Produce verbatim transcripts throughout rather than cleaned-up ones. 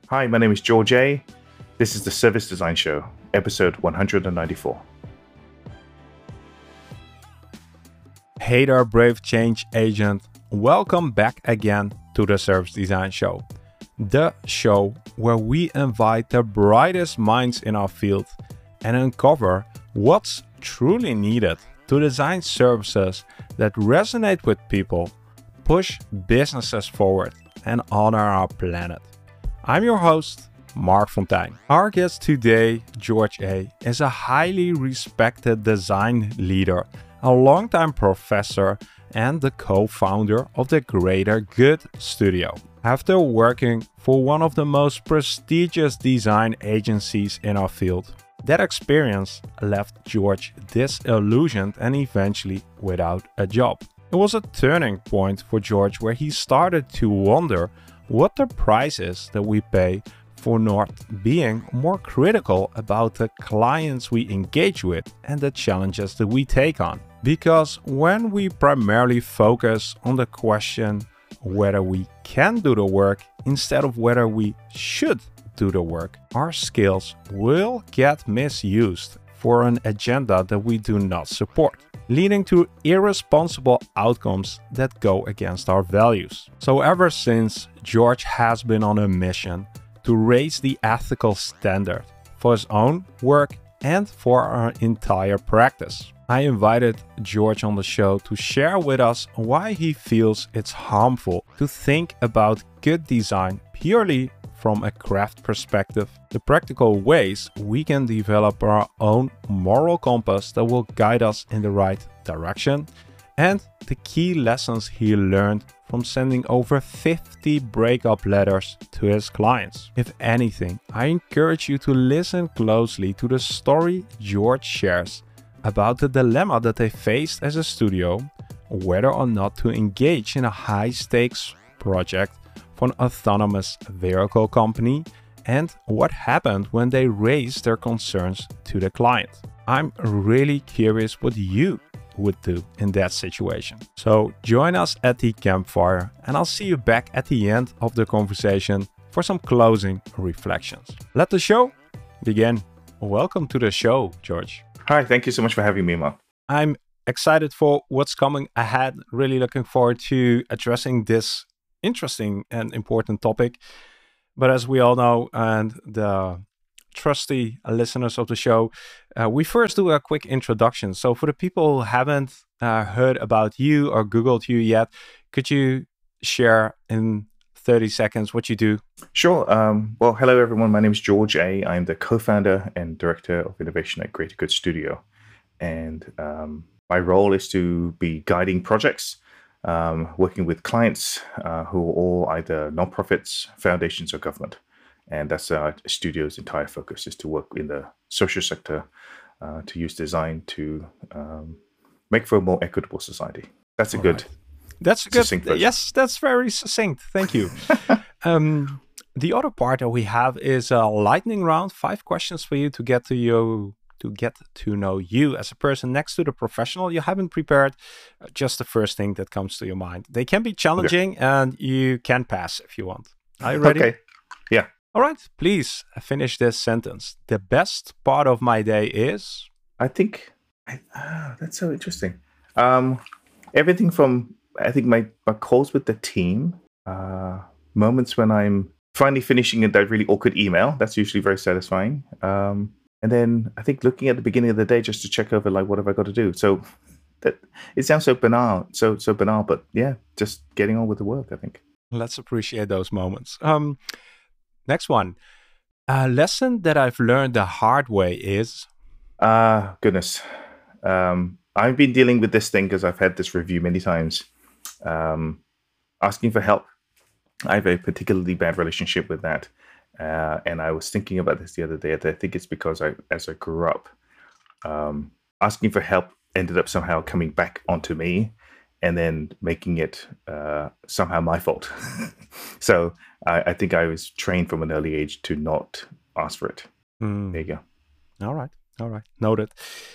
Hi, my name is George A. This is the Service Design Show, episode one hundred ninety-four. Hey there, brave change agent. Welcome back again to the Service Design Show, the show where we invite the brightest minds in our field and uncover what's truly needed to design services that resonate with people, push businesses forward, and honor our planet. I'm your host, Mark Fonteijn. Our guest today, George A., is a highly respected design leader, a longtime professor, and the co-founder of the Greater Good Studio. After working for one of the most prestigious design agencies in our field, that experience left George disillusioned and eventually without a job. It was a turning point for George where he started to wonder what the price is that we pay for not being more critical about the clients we engage with and the challenges that we take on. Because when we primarily focus on the question whether we can do the work instead of whether we should do the work, our skills will get misused for an agenda that we do not support, leading to irresponsible outcomes that go against our values. So ever since, George has been on a mission to raise the ethical standard for his own work and for our entire practice. I invited George on the show to share with us why he feels it's harmful to think about good design purely from a craft perspective, the practical ways we can develop our own moral compass that will guide us in the right direction, and the key lessons he learned from sending over fifty breakup letters to his clients. If anything, I encourage you to listen closely to the story George shares about the dilemma that they faced as a studio, whether or not to engage in a high-stakes project for an autonomous vehicle company, and what happened when they raised their concerns to the client. I'm really curious what you would do in that situation. So join us at the campfire, and I'll see you back at the end of the conversation for some closing reflections. Let the show begin. Welcome to the show, George. Hi, thank you so much for having me, Mark. I'm excited for what's coming ahead. Really looking forward to addressing this interesting and important topic. But as we all know, and the trusty listeners of the show, uh, we first do a quick introduction. So for the people who haven't uh, heard about you or Googled you yet, could you share in thirty seconds what you do? Sure. Um, well, hello, everyone. My name is George A. I'm the co-founder and director of innovation at Greater Good Studio. And um, my role is to be guiding projects, um, working with clients uh, who are all either nonprofits, foundations, or government. And that's our studio's entire focus, is to work in the social sector, uh, to use design to um, make for a more equitable society. That's a all good... Right. That's good. Yes, that's very succinct. Thank you. um, the other part that we have is a lightning round. Five questions for you to get to you to get to know you as a person next to the professional. You haven't prepared just the first thing that comes to your mind. They can be challenging, okay, and you can pass if you want. Are you ready? Okay. Yeah. All right. Please finish this sentence. The best part of my day is. I think I, oh, that's so interesting. Um, everything from. I think my, my calls with the team, uh, moments when I'm finally finishing that really awkward email, that's usually very satisfying. Um, and then I think looking at the beginning of the day just to check over, like, what have I got to do? So that it sounds so banal, so so banal, but yeah, just getting on with the work, I think. Let's appreciate those moments. Um, next one. A lesson that I've learned the hard way is? Ah, uh, goodness. Um, I've been dealing with this thing because I've had this review many times. Um, asking for help. I have a particularly bad relationship with that. Uh, and I was thinking about this the other day. I think it's because I, as I grew up, um, asking for help ended up somehow coming back onto me and then making it uh, somehow my fault. So I, I think I was trained from an early age to not ask for it. Mm. There you go. All right. All right. Noted.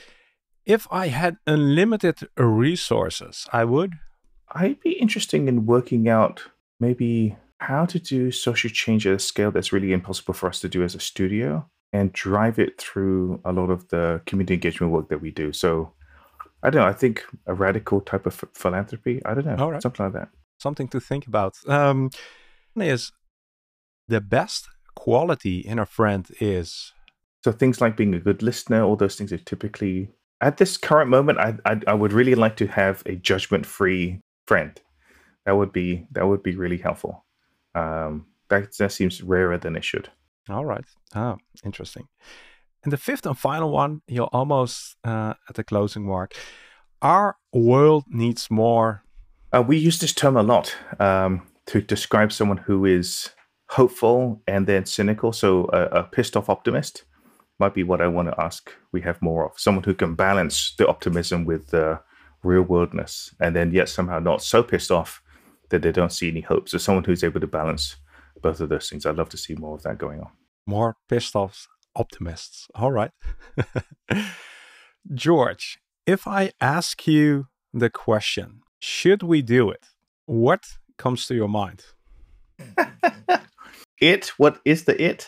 If I had unlimited resources, I would... I'd be interested in working out maybe how to do social change at a scale that's really impossible for us to do as a studio and drive it through a lot of the community engagement work that we do. So I don't know, I think a radical type of ph- philanthropy, I don't know, All right. something like that. Something to think about. Um, is the best quality in a friend is So things like being a good listener, all those things are typically, at this current moment, I I, I would really like to have a judgment-free friend. That would be that would be really helpful. Um, that that seems rarer than it should. all right. Ah, interesting. And the fifth and final one, you're almost uh, at the closing mark. Our world needs more. Uh, we use this term a lot um, to describe someone who is hopeful and then cynical. So a, a pissed off optimist might be what I want to ask we have more of. Someone who can balance the optimism with the real worldness, and then yet somehow not so pissed off that they don't see any hope. So someone who's able to balance both of those things. I'd love to see more of that going on. More pissed off optimists. All right. George, if I ask you the question, should we do it? What comes to your mind? It, what is the it?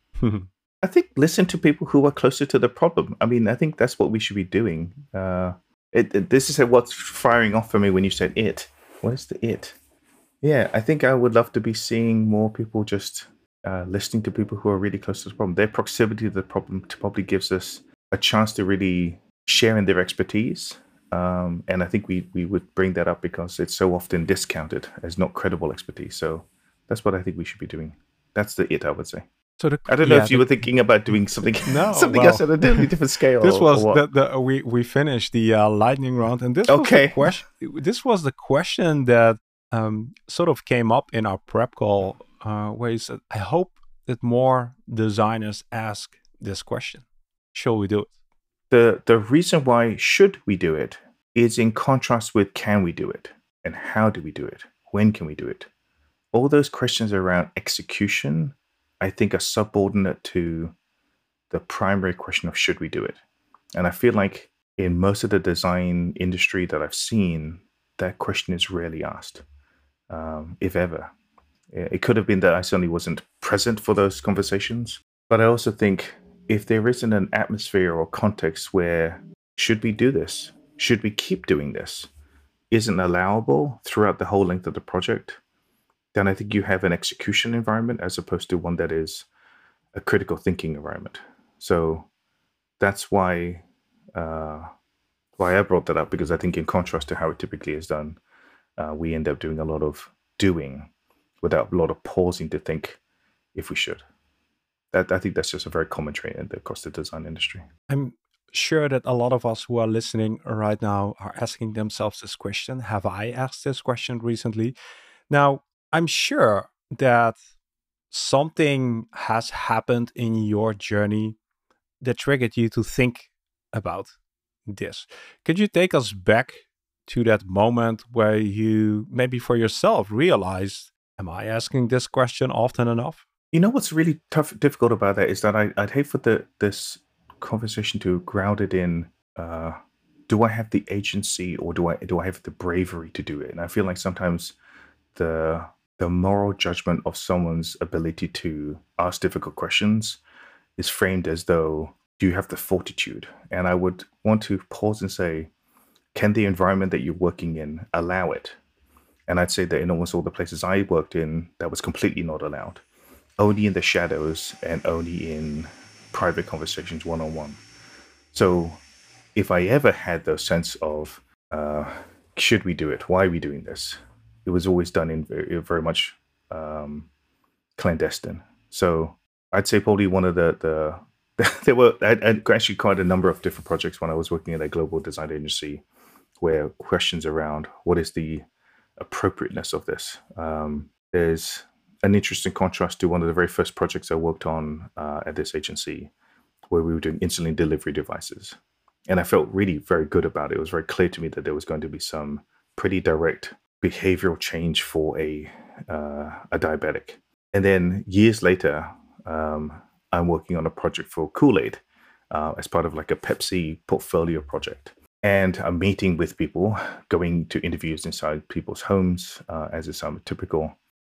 I think listen to people who are closer to the problem. I mean, I think that's what we should be doing. Uh, it, it, this is what's firing off for me when you said it. What is the it? Yeah, I think I would love to be seeing more people just uh, listening to people who are really close to the problem. Their proximity to the problem probably gives us a chance to really share in their expertise. Um, and I think we, we would bring that up because it's so often discounted as not credible expertise. So that's what I think we should be doing. That's the it, I would say. So the, I don't know yeah, if you the, were thinking about doing something, no, something well, else at a totally different scale. This or, was or the, the we we finished the uh, lightning round, and this okay. was the question. This was the question that um, sort of came up in our prep call, uh, where you said, "I hope that more designers ask this question. Shall we do it?" The the reason why should we do it is in contrast with can we do it and how do we do it? When can we do it? All those questions around execution, I think, are subordinate to the primary question of should we do it. And I feel like in most of the design industry that I've seen, that question is rarely asked, um, if ever. It could have been that I certainly wasn't present for those conversations. But I also think if there isn't an atmosphere or context where should we do this? Should we keep doing this? Isn't allowable throughout the whole length of the project, then I think you have an execution environment as opposed to one that is a critical thinking environment. So that's why uh, why I brought that up, because I think in contrast to how it typically is done, uh, we end up doing a lot of doing without a lot of pausing to think if we should. That I think that's just a very common trait across the design industry. I'm sure that a lot of us who are listening right now are asking themselves this question. Have I asked this question recently? Now, I'm sure that something has happened in your journey that triggered you to think about this. Could you take us back to that moment where you maybe for yourself realized, am I asking this question often enough? You know what's really tough, difficult about that is that I, I'd hate for the this conversation to ground it in, uh, do I have the agency or do I do I have the bravery to do it? And I feel like sometimes the the moral judgment of someone's ability to ask difficult questions is framed as though, do you have the fortitude? And I would want to pause and say, can the environment that you're working in allow it? And I'd say that in almost all the places I worked in, that was completely not allowed. Only in the shadows and only in private conversations one-on-one. So if I ever had the sense of, uh, should we do it? Why are we doing this? It was always done in very, very much um, clandestine. So I'd say probably one of the, the there were I had actually quite a number of different projects when I was working at a global design agency where questions around what is the appropriateness of this. Um, there's an interesting contrast to one of the very first projects I worked on uh, at this agency where we were doing insulin delivery devices. And I felt really very good about it. It was very clear to me that there was going to be some pretty direct behavioral change for a uh, a diabetic. And then years later, um, I'm working on a project for Kool-Aid uh, as part of like a Pepsi portfolio project. And I'm meeting with people, going to interviews inside people's homes, uh, as is some typical.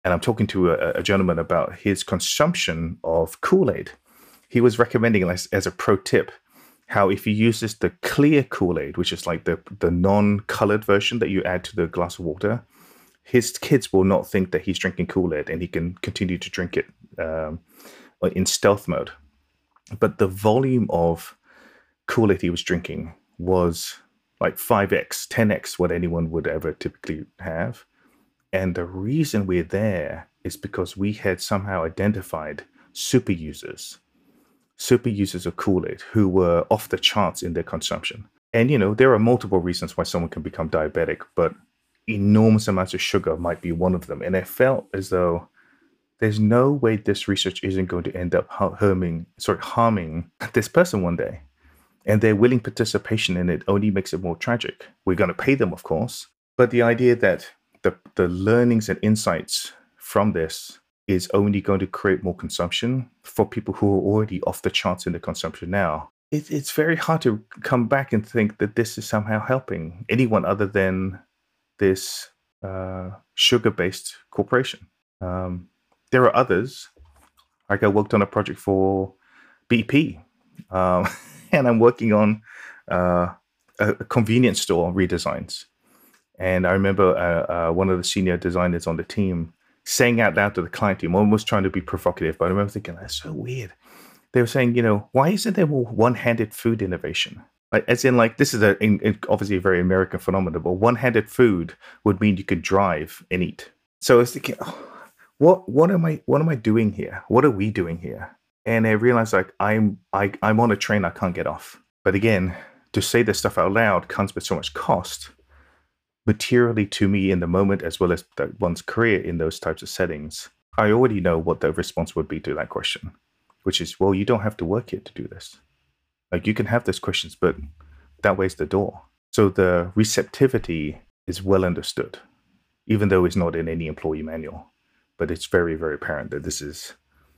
and I'm talking to a, a gentleman about his consumption of Kool-Aid. He was recommending, as, as a pro tip, how if he uses the clear Kool-Aid, which is like the, the non-colored version that you add to the glass of water, his kids will not think that he's drinking Kool-Aid, and he can continue to drink it um, in stealth mode. But the volume of Kool-Aid he was drinking was like five x, ten x what anyone would ever typically have. And the reason we're there is because we had somehow identified super users, super users of Kool-Aid who were off the charts in their consumption. And, you know, there are multiple reasons why someone can become diabetic, but enormous amounts of sugar might be one of them. And it felt as though there's no way this research isn't going to end up harming, sorry, harming this person one day. And their willing participation in it only makes it more tragic. We're going to pay them, of course. But the idea that the, the learnings and insights from this is only going to create more consumption for people who are already off the charts in the consumption now, it, it's very hard to come back and think that this is somehow helping anyone other than this uh, sugar-based corporation. Um, there are others. Like I worked on a project for B P, um, and I'm working on uh, a, a convenience store redesigns. And I remember uh, uh, one of the senior designers on the team saying out loud to the client team, almost trying to be provocative, but I remember thinking, that's so weird. They were saying, you know, why isn't there more one-handed food innovation? Like, as in, like, this is a, in, obviously a very American phenomenon, but one-handed food would mean you could drive and eat. So I was thinking, oh, what what am I what am I doing here? What are we doing here? And I realized, like, I'm I, I'm on a train I can't get off. But again, to say this stuff out loud comes with so much cost, materially to me in the moment, as well as the, one's career in those types of settings. I already know what the response would be to that question, which is, well, you don't have to work here to do this. Like, you can have those questions, but that way's the door. So the receptivity is well understood, even though it's not in any employee manual. But it's very, very apparent that this is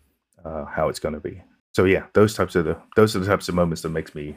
uh, how it's going to be. So yeah, those types of the those are the types of moments that makes me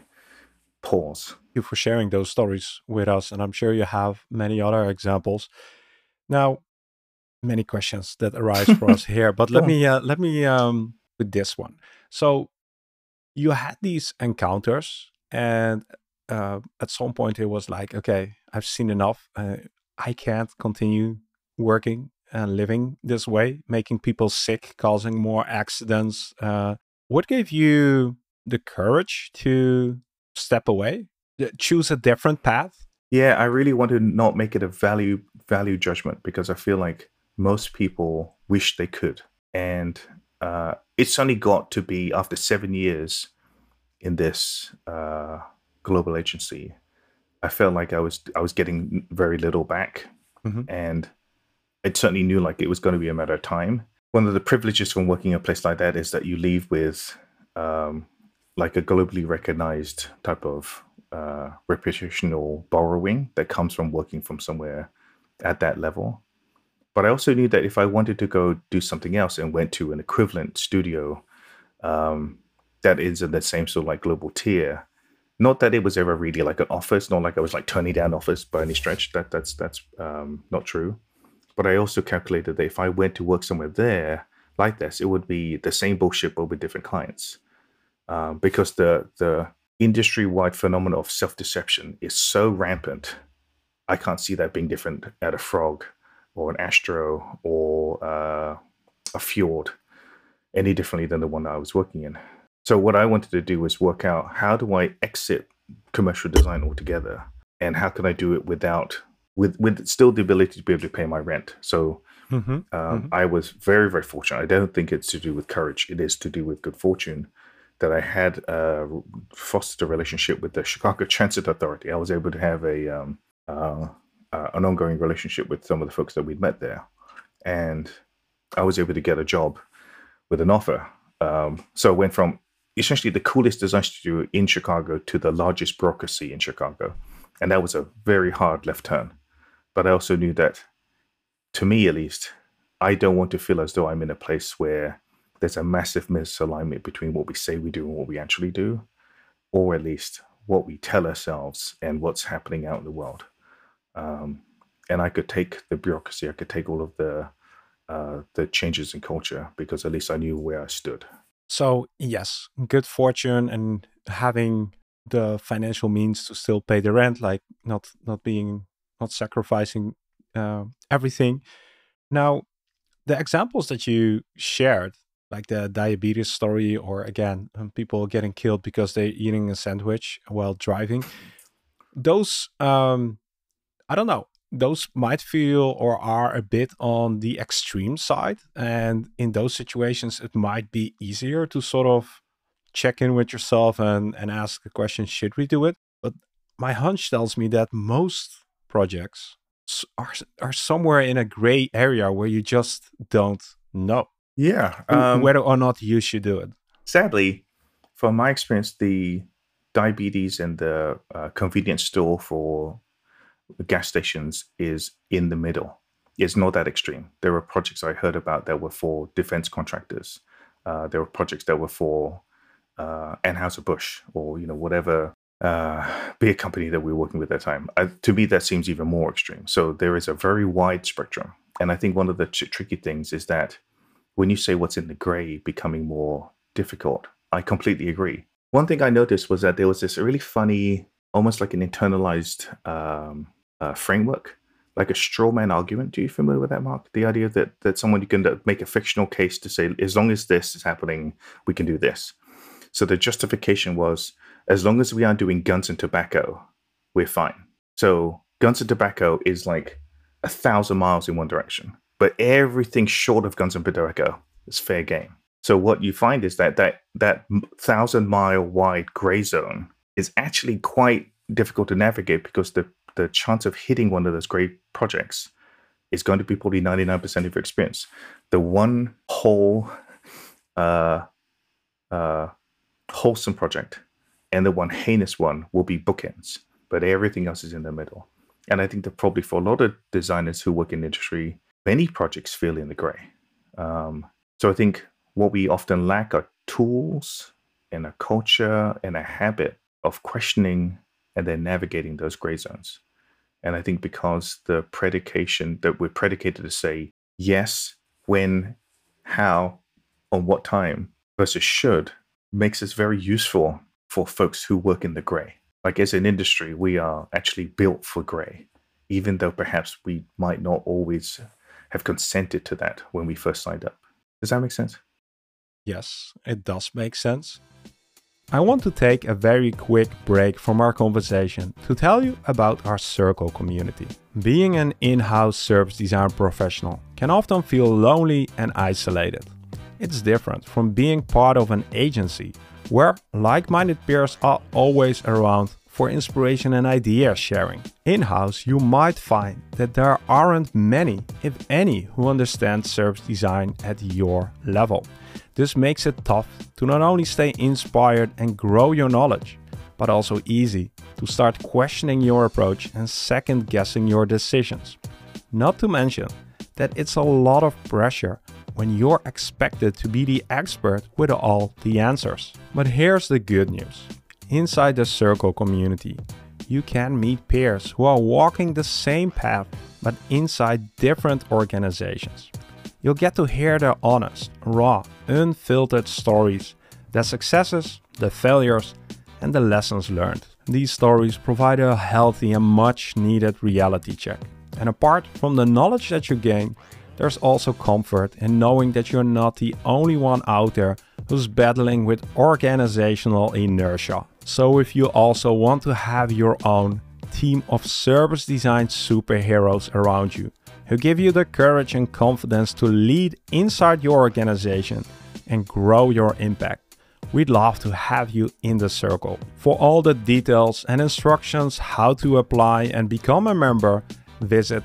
pause. Thank you for sharing those stories with us, and I'm sure you have many other examples. Now, many questions that arise for us here, but let me uh, let me um, with this one. So you had these encounters, and uh, at some point it was like, okay, I've seen enough. Uh, I can't continue working and living this way, making people sick, causing more accidents. Uh, what gave you the courage to step away, choose a different path? Yeah, I really want to not make it a value value judgment, because I feel like most people wish they could. And uh, it's only got to be after seven years in this uh, global agency, I felt like I was I was getting very little back. Mm-hmm. And I certainly knew like it was going to be a matter of time. One of the privileges from working in a place like that is that you leave with um, like a globally recognized type of uh, reputational borrowing that comes from working from somewhere at that level. But I also knew that if I wanted to go do something else and went to an equivalent studio um, that is in the same sort of like global tier, not that it was ever really like an office, not like I was like turning down offers by any stretch. That that's that's um, not true. But I also calculated that if I went to work somewhere there like this, it would be the same bullshit but with different clients, um, because the the industry-wide phenomenon of self-deception is so rampant. I can't see that being different at a Frog or an Astro or uh, a Fjord any differently than the one that I was working in. So what I wanted to do was work out, how do I exit commercial design altogether, and how can I do it without, with with still the ability to be able to pay my rent. So mm-hmm. Um, mm-hmm. I was very, very fortunate. I don't think it's to do with courage. It is to do with good fortune that I had uh, fostered a relationship with the Chicago Transit Authority. I was able to have a um, uh, uh, an ongoing relationship with some of the folks that we'd met there, and I was able to get a job with an offer. Um, so I went from essentially the coolest design studio in Chicago to the largest bureaucracy in Chicago. And that was a very hard left turn. But I also knew that, to me at least, I don't want to feel as though I'm in a place where there's a massive misalignment between what we say we do and what we actually do, or at least what we tell ourselves and what's happening out in the world. Um, and I could take the bureaucracy, I could take all of the uh, the changes in culture, because at least I knew where I stood. So yes, good fortune and having the financial means to still pay the rent, like not not being not sacrificing uh, everything. Now, the examples that you shared, like the diabetes story, or again, um, people getting killed because they're eating a sandwich while driving, those um, I don't know. Those might feel or are a bit on the extreme side. And in those situations, it might be easier to sort of check in with yourself and, and ask the question, should we do it? But my hunch tells me that most projects s- are, are somewhere in a gray area where you just don't know Yeah. w- Um, whether or not you should do it. sadly, from my experience, the diabetes and the uh, convenience store for gas stations is in the middle. It's not that extreme. There were projects I heard about that were for defense contractors. Uh, there were projects that were for uh, Anheuser-Busch or you know whatever uh, beer company that we were working with at the time. Uh, to me, that seems even more extreme. So there is a very wide spectrum, and I think one of the tr- tricky things is that when you say what's in the gray becoming more difficult, I completely agree. One thing I noticed was that there was this really funny, almost like an internalized um, uh, framework, like a straw man argument. Are you familiar with that, Mark? The idea that that someone you can make a fictional case to say, as long as this is happening, we can do this. So the justification was, as long as we aren't doing guns and tobacco, we're fine. So guns and tobacco is like a thousand miles in one direction, but everything short of guns and tobacco is fair game. So what you find is that that that thousand mile wide gray zone is actually quite difficult to navigate, because the the chance of hitting one of those gray projects is going to be probably ninety-nine percent of your experience. The one whole uh, uh, wholesome project and the one heinous one will be bookends, but everything else is in the middle. And I think that probably for a lot of designers who work in the industry, many projects feel in the gray. Um, so I think what we often lack are tools and a culture and a habit of questioning and then navigating those gray zones. And I think because the predication that we're predicated to say yes, when, how, on what time versus should makes us very useful for folks who work in the gray. Like as an industry, we are actually built for gray, even though perhaps we might not always have consented to that when we first signed up. Does that make sense? Yes, it does make sense. I want to take a very quick break from our conversation to tell you about our Circle community. Being an in-house service design professional can often feel lonely and isolated. It's different from being part of an agency where like-minded peers are always around for inspiration and idea sharing. In-house, you might find that there aren't many, if any, who understand service design at your level. This makes it tough to not only stay inspired and grow your knowledge, but also easy to start questioning your approach and second guessing your decisions. Not to mention that it's a lot of pressure when you're expected to be the expert with all the answers. But here's the good news. Inside the Circle community, you can meet peers who are walking the same path but inside different organizations. You'll get to hear their honest, raw, unfiltered stories, their successes, the failures, and the lessons learned. These stories provide a healthy and much needed reality check. And apart from the knowledge that you gain, there's also comfort in knowing that you're not the only one out there who's battling with organizational inertia. So if you also want to have your own team of service design superheroes around you, who give you the courage and confidence to lead inside your organization and grow your impact, we'd love to have you in the Circle. For all the details and instructions how to apply and become a member, visit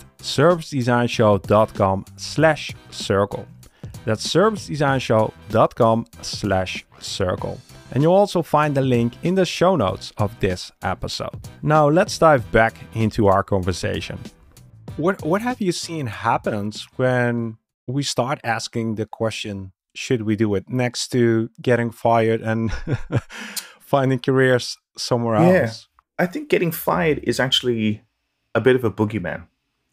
servicedesignshow.com slash circle. That's servicedesignshow.com slash circle. And you'll also find the link in the show notes of this episode. Now let's dive back into our conversation. What what have you seen happens when we start asking the question, should we do it, next to getting fired and finding careers somewhere Yeah. else? I think getting fired is actually a bit of a boogeyman.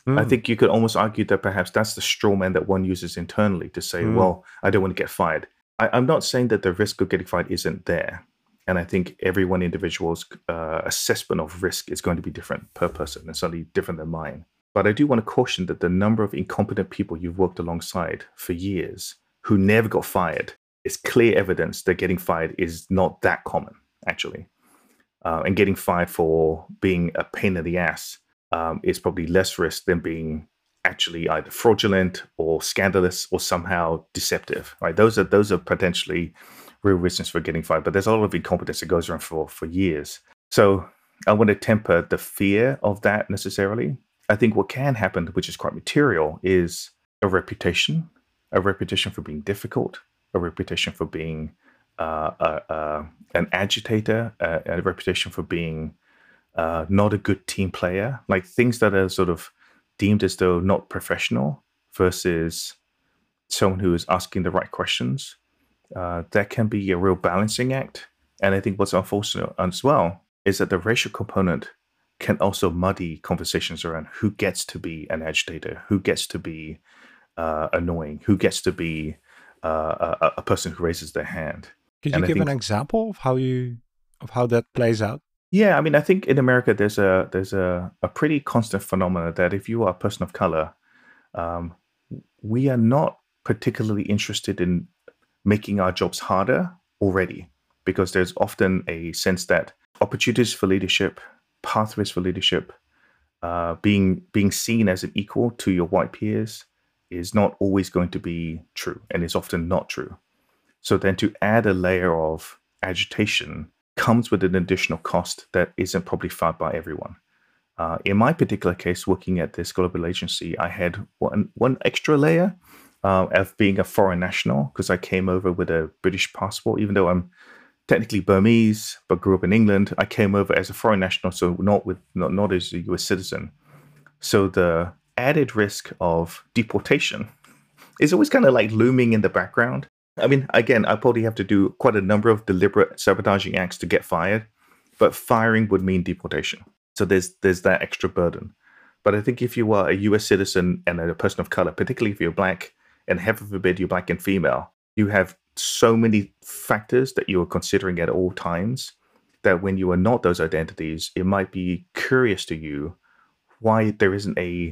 I Mm. think you could almost argue that perhaps that's the straw man that one uses internally to say, Mm. well, I don't want to get fired. I, I'm not saying that the risk of getting fired isn't there. And I think every one individual's uh, assessment of risk is going to be different per person and certainly different than mine. But I do want to caution that the number of incompetent people you've worked alongside for years who never got fired is clear evidence that getting fired is not that common, actually. Uh, and getting fired for being a pain in the ass um, is probably less risk than being actually either fraudulent or scandalous or somehow deceptive, right? Those are those are potentially real reasons for getting fired. But there's a lot of incompetence that goes around for, for years. So I want to temper the fear of that necessarily. I think what can happen, which is quite material, is a reputation, a reputation for being difficult, a reputation for being uh, uh, uh, an agitator, uh, a reputation for being uh, not a good team player, like things that are sort of deemed as though not professional versus someone who is asking the right questions. Uh, that can be a real balancing act. And I think what's unfortunate as well is that the racial component can also muddy conversations around who gets to be an agitator, who gets to be uh, annoying, who gets to be uh, a, a person who raises their hand. Could you And I give think- an example of how you of how that plays out? Yeah, I mean, I think in America there's a there's a, a pretty constant phenomenon that if you are a person of color, um, we are not particularly interested in making our jobs harder already, because there's often a sense that opportunities for leadership, pathways for leadership, uh, being being seen as an equal to your white peers is not always going to be true, and is often not true. So then to add a layer of agitation comes with an additional cost that isn't probably felt by everyone. Uh, in my particular case, working at this global agency, I had one, one extra layer uh, of being a foreign national, because I came over with a British passport, even though I'm technically Burmese, but grew up in England. I came over as a foreign national, so not with not, not as a U S citizen. So the added risk of deportation is always kind of like looming in the background. I mean, again, I probably have to do quite a number of deliberate sabotaging acts to get fired, but firing would mean deportation. So there's there's that extra burden. But I think if you are a U S citizen and a person of color, particularly if you're black, and heaven forbid you're black and female, you have so many factors that you are considering at all times that when you are not those identities, it might be curious to you why there isn't a,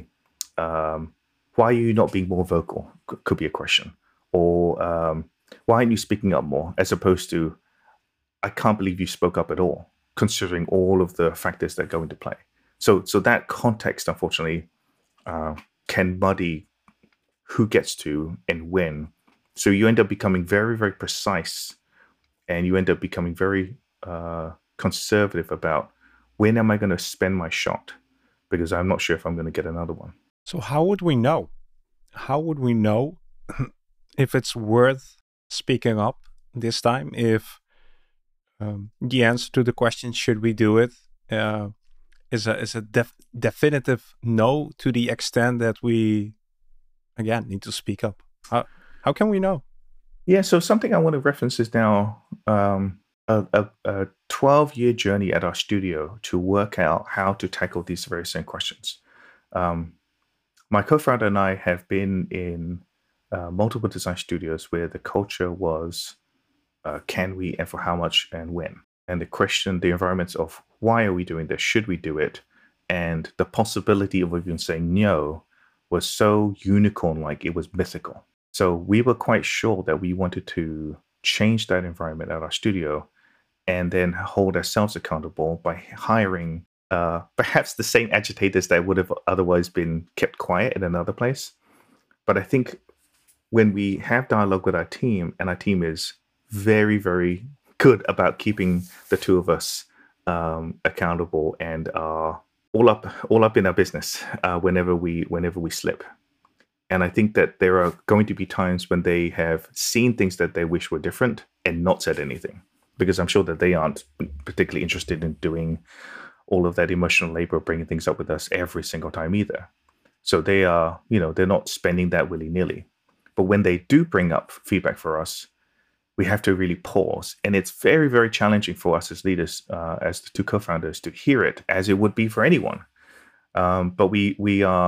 um, why are you not being more vocal? C- could be a question. Or um, why aren't you speaking up more? As opposed to, I can't believe you spoke up at all, considering all of the factors that go into play. So, so that context, unfortunately, uh, can muddy who gets to and when. So you end up becoming very, very precise, and you end up becoming very uh, conservative about when am I going to spend my shot, because I'm not sure if I'm going to get another one. So how would we know? How would we know if it's worth speaking up this time? If um, the answer to the question, should we do it, uh, is a is a def definitive no, to the extent that we again need to speak up. How how can we know? Yeah, so something I want to reference is now um, a, a, a twelve-year journey at our studio to work out how to tackle these very same questions. Um, my co-founder and I have been in uh, multiple design studios where the culture was, uh, can we, and for how much, and when. And the question, the environments of why are we doing this, should we do it, and the possibility of even saying no was so unicorn-like, it was mythical. So we were quite sure that we wanted to change that environment at our studio and then hold ourselves accountable by hiring uh, perhaps the same agitators that would have otherwise been kept quiet in another place. But I think when we have dialogue with our team, and our team is very, very good about keeping the two of us um, accountable and are all up, all up in our business uh, whenever we, whenever we slip. And I think that there are going to be times when they have seen things that they wish were different and not said anything, because I'm sure that they aren't particularly interested in doing all of that emotional labor, bringing things up with us every single time either. So they are, you know, they're not spending that willy-nilly. But when they do bring up feedback for us, we have to really pause. And it's very, very challenging for us as leaders, uh, as the two co-founders, to hear it, as it would be for anyone. Um, but we we are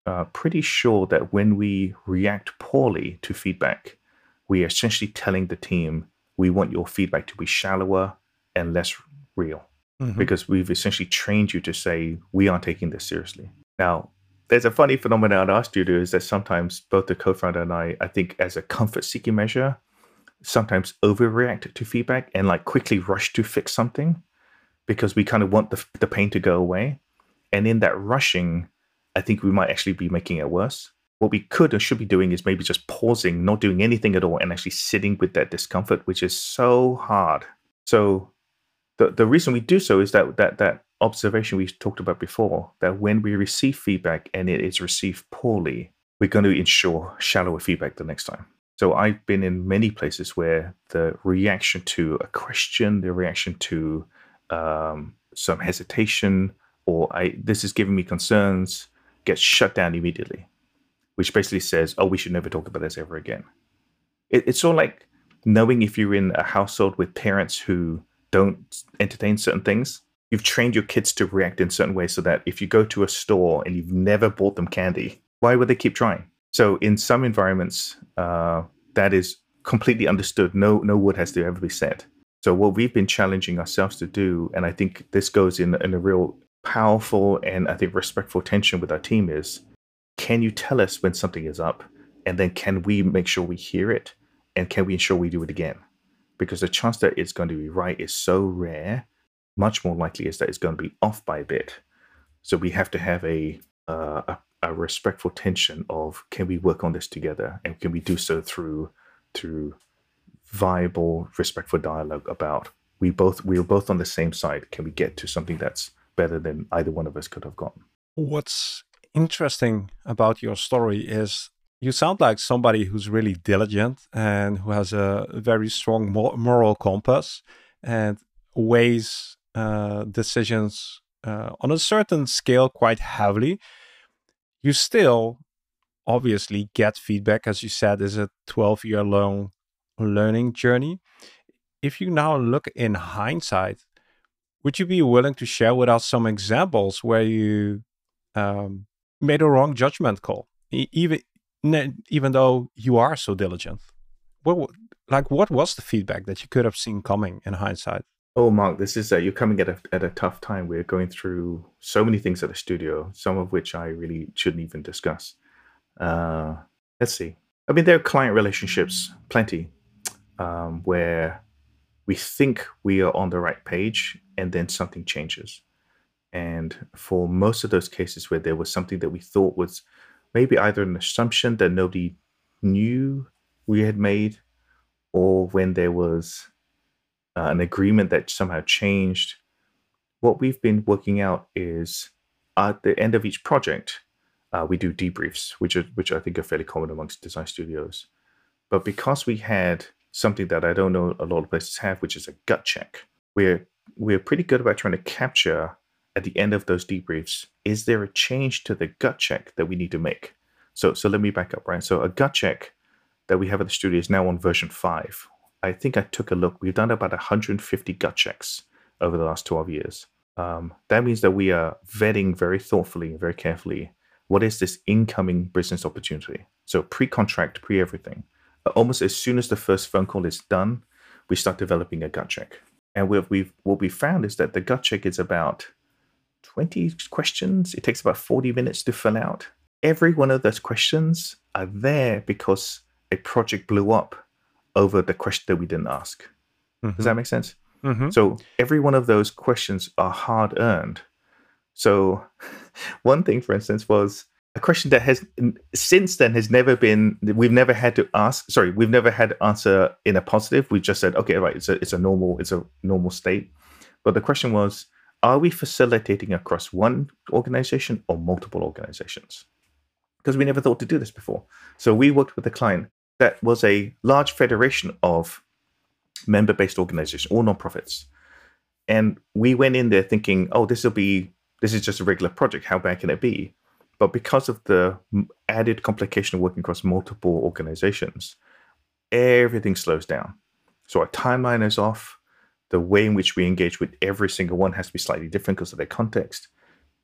uh, pretty sure that when we react poorly to feedback, we are essentially telling the team, we want your feedback to be shallower and less real, mm-hmm. because we've essentially trained you to say, we aren't taking this seriously. Now, there's a funny phenomenon at our studio is that sometimes both the co-founder and I, I think as a comfort-seeking measure, sometimes overreact to feedback and like quickly rush to fix something because we kind of want the, the pain to go away. And in that rushing, I think we might actually be making it worse. What we could and should be doing is maybe just pausing, not doing anything at all, and actually sitting with that discomfort, which is so hard. So the, the reason we do so is that that that observation we talked about before, that when we receive feedback and it is received poorly, we're going to ensure shallower feedback the next time. So I've been in many places where the reaction to a question, the reaction to um, some hesitation, or I, this is giving me concerns, gets shut down immediately, which basically says, oh, we should never talk about this ever again. It, it's sort of like knowing if you're in a household with parents who don't entertain certain things, you've trained your kids to react in certain ways so that if you go to a store and you've never bought them candy, why would they keep trying? So in some environments, uh, that is completely understood. No, no word has to ever be said. So what we've been challenging ourselves to do, and I think this goes in, in a real powerful and I think respectful tension with our team is, can you tell us when something is up? And then can we make sure we hear it? And can we ensure we do it again? Because the chance that it's going to be right is so rare, much more likely is that it's going to be off by a bit. So we have to have a, uh, a, a respectful tension of, can we work on this together? And can we do so through, through viable, respectful dialogue about, we both, we are both on the same side. Can we get to something that's better than either one of us could have gotten? What's interesting about your story is you sound like somebody who's really diligent and who has a very strong moral compass and weighs uh, decisions uh, on a certain scale quite heavily. You still obviously get feedback, as you said, is a twelve-year long learning journey. If you now look in hindsight, would you be willing to share with us some examples where you um, made a wrong judgment call, e- even even though you are so diligent? What, like, what was the feedback that you could have seen coming in hindsight? Oh, Mark, this is uh, you're coming at a at a tough time. We're going through so many things at the studio, some of which I really shouldn't even discuss. Uh, let's see. I mean, there are client relationships, plenty, um, where we think we are on the right page, and then something changes. And for most of those cases where there was something that we thought was maybe either an assumption that nobody knew we had made, or when there was uh, an agreement that somehow changed, what we've been working out is at the end of each project, uh, we do debriefs, which are, which I think are fairly common amongst design studios. But because we had something that I don't know a lot of places have, which is a gut check, we're we're pretty good about trying to capture at the end of those debriefs, is there a change to the gut check that we need to make? So so let me back up, right? So a gut check that we have at the studio is now on version five. I think I took a look. We've done about one hundred fifty gut checks over the last twelve years. Um, that means that we are vetting very thoughtfully and very carefully, what is this incoming business opportunity? So pre-contract, pre-everything. Almost as soon as the first phone call is done, we start developing a gut check. And we've, we've what we found is that the gut check is about twenty questions. It takes about forty minutes to fill out. Every one of those questions are there because a project blew up over the question that we didn't ask. Mm-hmm. Does that make sense? Mm-hmm. So every one of those questions are hard earned. So one thing, for instance, was a question that has since then has never been, we've never had to ask, sorry, we've never had to answer in a positive. We just said, okay, right, it's a, it's a normal, it's a normal state. But the question was, are we facilitating across one organization or multiple organizations? Because we never thought to do this before. So we worked with a client that was a large federation of member-based organizations, all nonprofits. And we went in there thinking, oh, this will be, this is just a regular project. How bad can it be? But because of the added complication of working across multiple organizations, everything slows down. So our timeline is off. The way in which we engage with every single one has to be slightly different because of their context.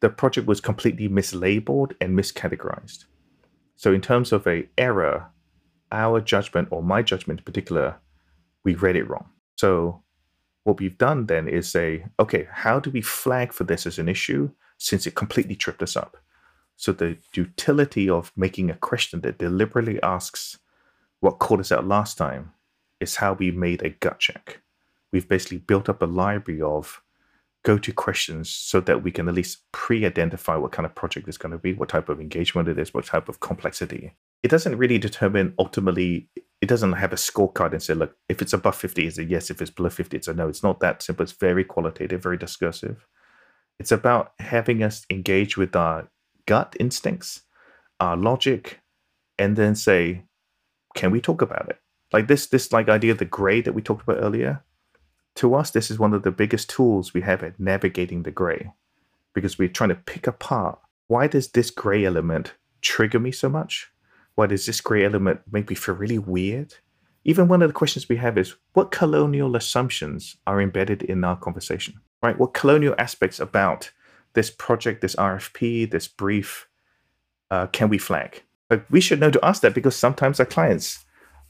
the project was completely mislabeled and miscategorized. So in terms of a error, our judgment, or my judgment in particular, we read it wrong. So what we've done then is say, okay, how do we flag for this as an issue since it completely tripped us up? So the utility of making a question that deliberately asks what caught us out last time is how we made a gut check. We've basically built up a library of go-to questions so that we can at least pre-identify what kind of project it's going to be, what type of engagement it is, what type of complexity. It doesn't really determine ultimately, it doesn't have a scorecard and say, look, if it's above fifty, it's a yes. If it's below fifty, it's a no. It's not that simple. It's very qualitative, very discursive. It's about having us engage with our gut instincts, our logic, and then say, can we talk about it? Like this, this like idea of the gray that we talked about earlier. To us, this is one of the biggest tools we have at navigating the gray, because we're trying to pick apart, why does this gray element trigger me so much? Why does this gray element make me feel really weird? Even one of the questions we have is, what colonial assumptions are embedded in our conversation, right? What colonial aspects about this project, this R F P, this brief, uh, can we flag? Like, we should know to ask that, because sometimes our clients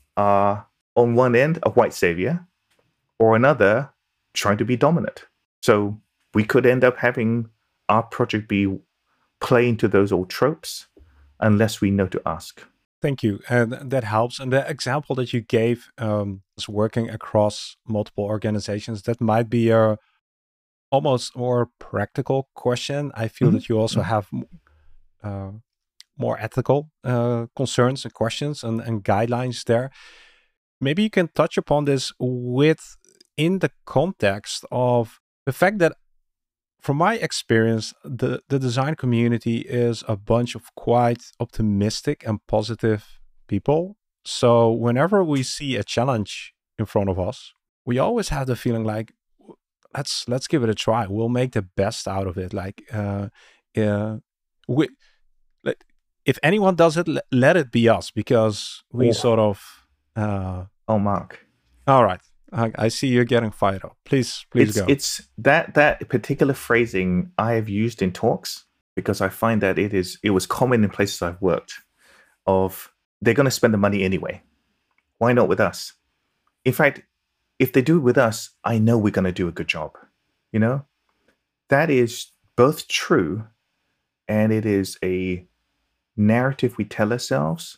are on one end a white savior, or another trying to be dominant. So we could end up having our project be playing to those old tropes unless we know to ask. Thank you. And that helps. And the example that you gave um, is working across multiple organizations. That might be a almost more practical question. I feel mm-hmm. that you also mm-hmm. have uh, more ethical uh, concerns and questions and, and guidelines there. Maybe you can touch upon this with in the context of the fact that, from my experience, the, the design community is a bunch of quite optimistic and positive people. So whenever we see a challenge in front of us, we always have the feeling like, let's let's give it a try. We'll make the best out of it. Like, uh, uh, we, like, if anyone does it, let it be us, because we oh. sort of. Uh, oh, Mark. All right. I, I see you're getting fired up. Please, please it's, go. It's that that particular phrasing I have used in talks, because I find that it is it was common in places I've worked. Of they're going to spend the money anyway. Why not with us? In fact, if they do it with us, I know we're going to do a good job. You know, that is both true, and it is a narrative we tell ourselves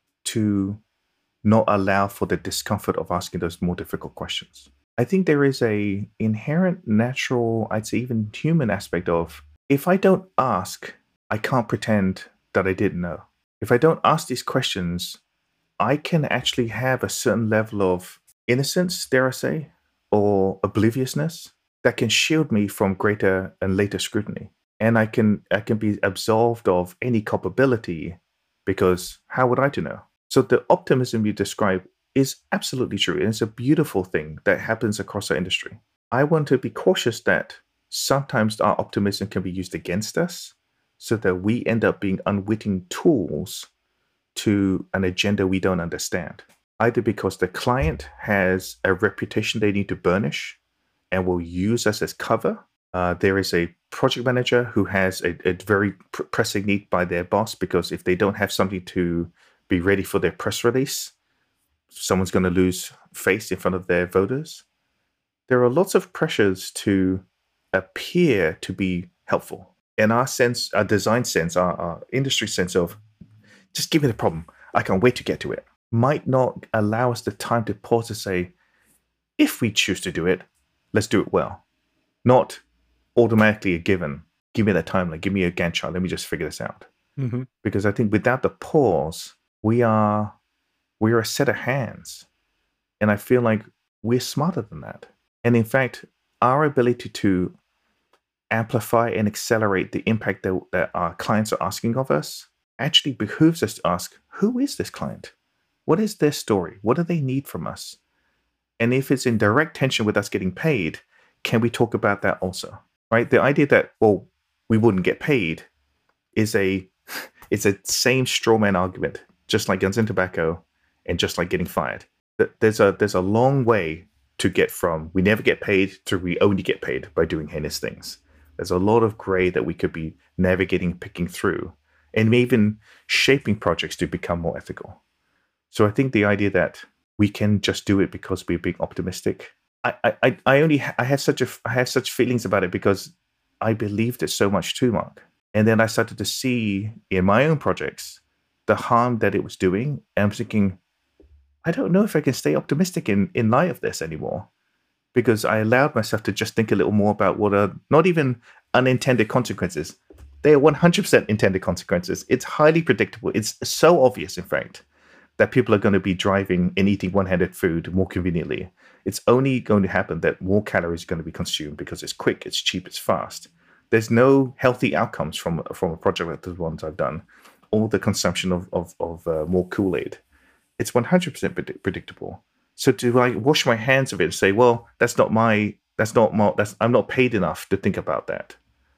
to not allow for the discomfort of asking those more difficult questions. I think there is a inherent natural, I'd say even human aspect of, if I don't ask, I can't pretend that I didn't know. If I don't ask these questions, I can actually have a certain level of innocence, dare I say, or obliviousness that can shield me from greater and later scrutiny. And I can I can be absolved of any culpability, because how would I to know? So the optimism you describe is absolutely true. And it's a beautiful thing that happens across our industry. I want to be cautious that sometimes our optimism can be used against us, so that we end up being unwitting tools to an agenda we don't understand. Either because the client has a reputation they need to burnish and will use us as cover. Uh, there is a project manager who has a, a very pr- pressing need by their boss, because if they don't have something to be ready for their press release, someone's going to lose face in front of their voters. There are lots of pressures to appear to be helpful. In our sense, our design sense, our, our industry sense of, just give me the problem, I can't wait to get to it, might not allow us the time to pause to say, if we choose to do it, let's do it well. Not automatically a given. Give me that timeline, give me a Gantt chart, let me just figure this out. Mm-hmm. Because I think without the pause, we are we are a set of hands. And I feel like we're smarter than that. And in fact, our ability to amplify and accelerate the impact that, that our clients are asking of us actually behooves us to ask, who is this client? What is their story? What do they need from us? And if it's in direct tension with us getting paid, can we talk about that also? Right? The idea that, well, we wouldn't get paid is a it's a same straw man argument, just like guns and tobacco and just like getting fired. There's a there's a long way to get from we never get paid to we only get paid by doing heinous things. There's a lot of gray that we could be navigating, picking through, and even shaping projects to become more ethical. So I think the idea that we can just do it because we're being optimistic, I, I, I only I have such a I have such feelings about it because I believed it so much too, Mark. And then I started to see in my own projects the harm that it was doing, and I'm thinking, I don't know if I can stay optimistic in in light of this anymore, because I allowed myself to just think a little more about what are not even unintended consequences. They are one hundred percent intended consequences. It's highly predictable. It's so obvious, in fact, that people are going to be driving and eating one-handed food more conveniently. It's only going to happen that more calories are going to be consumed because it's quick, it's cheap, it's fast. There's no healthy outcomes from, from a project like the ones I've done. All the consumption of, of, of uh, more Kool-Aid. It's one hundred percent predict- predictable. So to like wash my hands of it and say, well, that's not my, that's not my, that's, I'm not paid enough to think about that.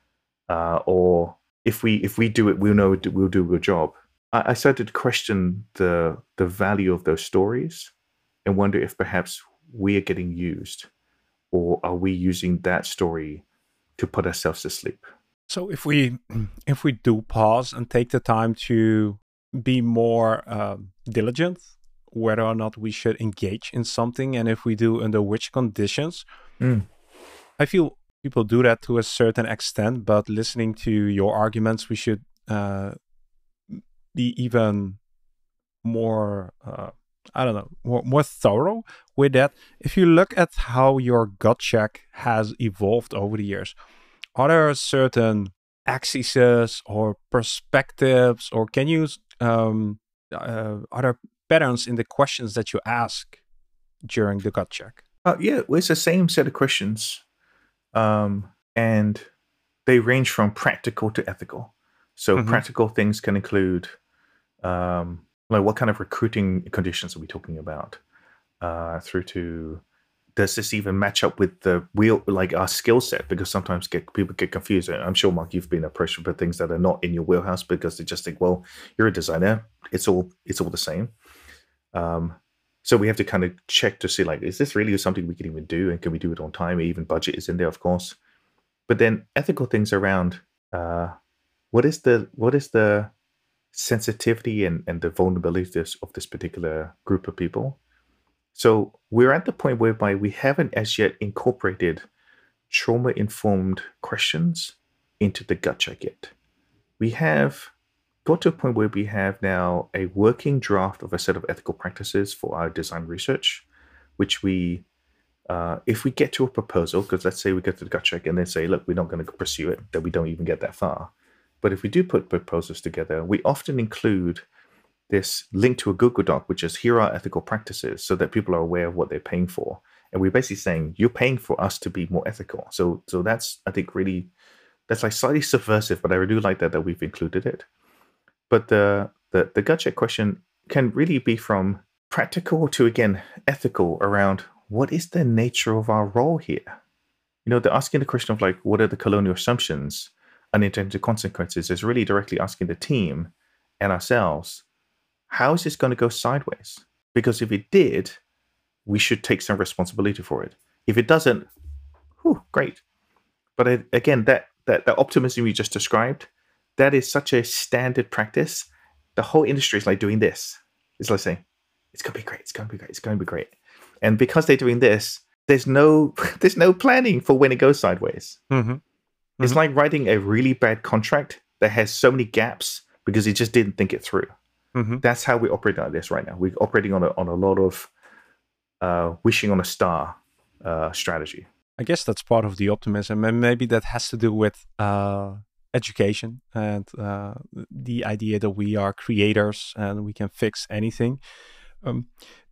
Uh, or if we, if we do it, we'll know we'll do a good job. I, I started to question the, the value of those stories and wonder if perhaps we are getting used, or are we using that story to put ourselves to sleep? So if we, if we do pause and take the time to be more um, diligent, whether or not we should engage in something, and if we do, under which conditions. Mm. I feel people do that to a certain extent, but listening to your arguments, we should uh, be even more, uh, I don't know, more, more thorough with that. If you look at how your gut check has evolved over the years, are there certain axes or perspectives, or can you, um, uh, are there patterns in the questions that you ask during the gut check? Uh, yeah, well, it's the same set of questions, um, and they range from practical to ethical. So mm-hmm. practical things can include, um, like what kind of recruiting conditions are we talking about, uh, through to, does this even match up with the wheel, like our skill set? Because sometimes get, people get confused. I'm sure, Mark, you've been approached with things that are not in your wheelhouse because they just think, well, you're a designer. It's all it's all the same. Um, so we have to kind of check to see, like, is this really something we can even do? And can we do it on time? Even budget is in there, of course. But then ethical things around, uh, what is the what is the sensitivity and, and the vulnerability of this, of this particular group of people? So we're at the point whereby we haven't as yet incorporated trauma-informed questions into the gut check yet. We have got to a point where we have now a working draft of a set of ethical practices for our design research, which we, uh, if we get to a proposal, because let's say we get to the gut check and then say, look, we're not going to pursue it, that we don't even get that far. But if we do put proposals together, we often include this link to a Google Doc, which is, here are ethical practices, so that people are aware of what they're paying for. And we're basically saying, you're paying for us to be more ethical. So so that's, I think, really, that's like slightly subversive, but I do like that, that we've included it. But the, the, the gut check question can really be from practical to, again, ethical around what is the nature of our role here? You know, they're asking the question of, like, what are the colonial assumptions, unintended consequences, is really directly asking the team and ourselves, how is this going to go sideways? Because if it did, we should take some responsibility for it. If it doesn't, whew, great. But I, again, that, that that optimism you just described, that is such a standard practice. The whole industry is like doing this. It's like saying, it's going to be great, it's going to be great, it's going to be great. And because they're doing this, there's no there's no planning for when it goes sideways. Mm-hmm. Mm-hmm. It's like writing a really bad contract that has so many gaps because you just didn't think it through. Mm-hmm. That's how we operate on this right now. We're operating on a, on a lot of uh, wishing on a star uh, strategy. I guess that's part of the optimism, and maybe that has to do with uh, education and uh, the idea that we are creators and we can fix anything. Um,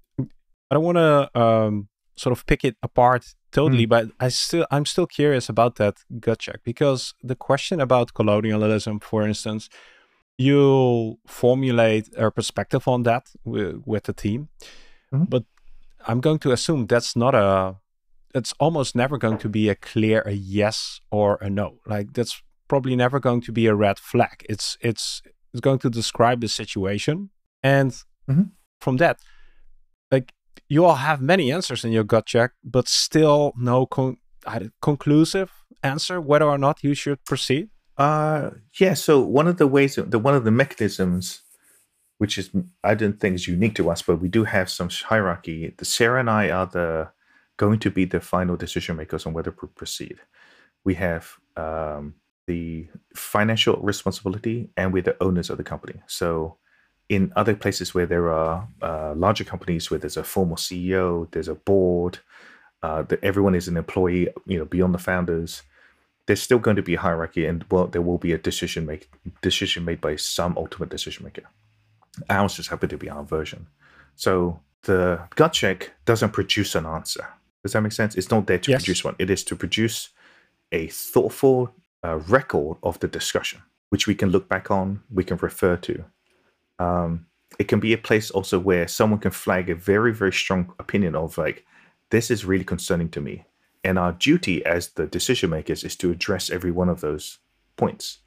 I don't want to um, sort of pick it apart totally, mm. but I still I'm still curious about that gut check, because the question about colonialism, for instance, you'll formulate a perspective on that with, with the team, mm-hmm. but I'm going to assume that's not a, it's almost never going to be a clear a yes or a no. Like, that's probably never going to be a red flag. It's it's it's going to describe the situation, and mm-hmm. from that, like, you all have many answers in your gut check, but still no con- conclusive answer whether or not you should proceed? Uh, yeah. So one of the ways, the one of the mechanisms, which is I don't think is unique to us, but we do have some hierarchy. The Sarah and I are the going to be the final decision makers on whether to proceed. We have um, the financial responsibility, and we're the owners of the company. So in other places where there are uh, larger companies where there's a formal C E O, there's a board, uh, that everyone is an employee, you know, beyond the founders, there's still going to be a hierarchy, and well, there will be a decision make decision made by some ultimate decision maker. Ours just happened to be our version. So the gut check doesn't produce an answer. Does that make sense? It's not there to Yes. produce one. It is to produce a thoughtful uh, record of the discussion, which we can look back on, we can refer to. Um, it can be a place also where someone can flag a very, very strong opinion of like, this is really concerning to me. And our duty as the decision makers is to address every one of those points.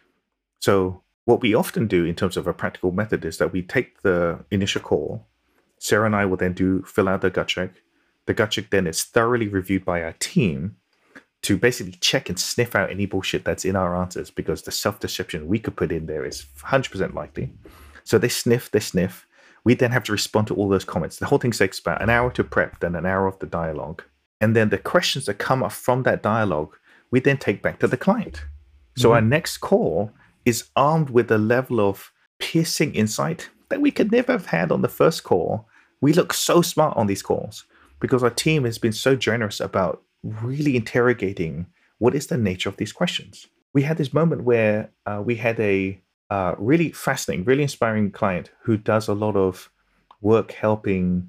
So what we often do in terms of a practical method is that we take the initial call. Sarah and I will then do fill out the gut check. The gut check then is thoroughly reviewed by our team to basically check and sniff out any bullshit that's in our answers, because the self-deception we could put in there is one hundred percent likely. So they sniff, they sniff. We then have to respond to all those comments. The whole thing takes about an hour to prep, then an hour of the dialogue. And then the questions that come up from that dialogue, we then take back to the client. So mm-hmm. our next call is armed with a level of piercing insight that we could never have had on the first call. We look so smart on these calls because our team has been so generous about really interrogating what is the nature of these questions. We had this moment where uh, we had a uh, really fascinating, really inspiring client who does a lot of work helping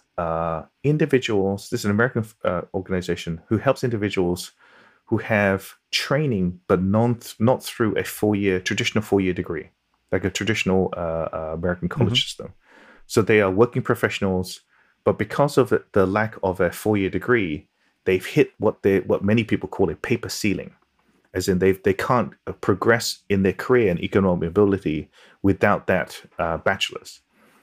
uh, individuals. This is an American uh, organization who helps individuals who have training, but non not through a four-year, traditional four-year degree, like a traditional uh, uh, American college mm-hmm. system. So they are working professionals, but because of the lack of a four-year degree, they've hit what they what many people call a paper ceiling, as in they they can't progress in their career and economic mobility without that uh, bachelor's.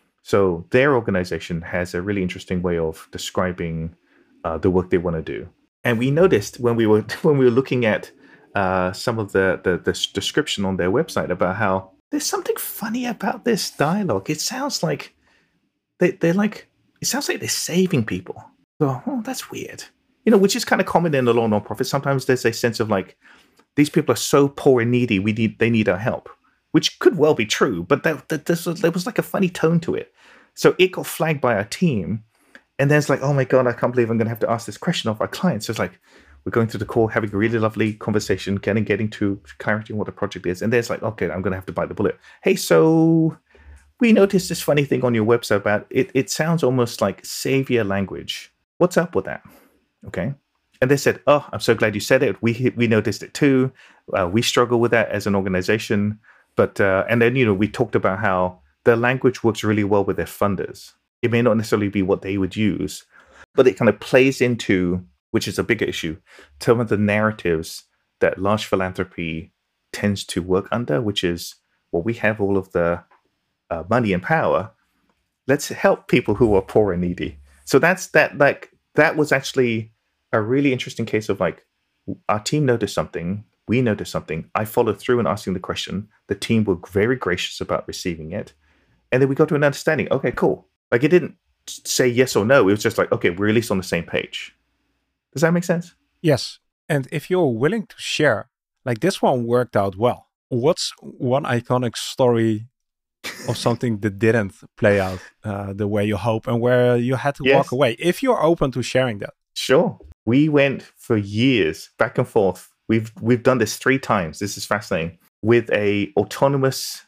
So their organization has a really interesting way of describing uh, the work they want to do. And we noticed when we were when we were looking at uh, some of the, the the description on their website about how there's something funny about this dialogue. It sounds like they they're like it sounds like they're saving people. So oh, that's weird, you know, which is kind of common in a lot of nonprofits. Sometimes there's a sense of like these people are so poor and needy. We need they need our help, which could well be true, but that, that this was, there was like a funny tone to it. So it got flagged by our team. And then it's like, oh my God, I can't believe I'm going to have to ask this question of our clients. So it's like, we're going through the call, having a really lovely conversation, getting getting to clarity on what the project is. And then it's like, okay, I'm going to have to bite the bullet. Hey, so we noticed this funny thing on your website about it. It sounds almost like savior language. What's up with that? Okay. And they said, oh, I'm so glad you said it. We we noticed it too. Uh, we struggle with that as an organization. But, uh, and then, you know, we talked about how the language works really well with their funders. It may not necessarily be what they would use, but it kind of plays into, which is a bigger issue, some of the narratives that large philanthropy tends to work under, which is, well, we have all of the uh, money and power. Let's help people who are poor and needy. So that's that, like, that was actually a really interesting case of like, our team noticed something, we noticed something, I followed through in asking the question, the team were very gracious about receiving it, and then we got to an understanding, okay, cool. Like, it didn't say yes or no. It was just like, okay, we're at least on the same page. Does that make sense? Yes. And if you're willing to share, like this one worked out well. What's one iconic story of something that didn't play out uh, the way you hope and where you had to yes. walk away? If you're open to sharing that. Sure. We went for years back and forth. We've we've done this three times. This is fascinating. With a autonomous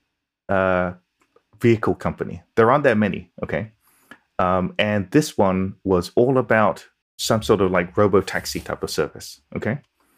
uh vehicle company. There aren't that many, okay? Um, and this one was all about some sort of like robo-taxi type of service, okay?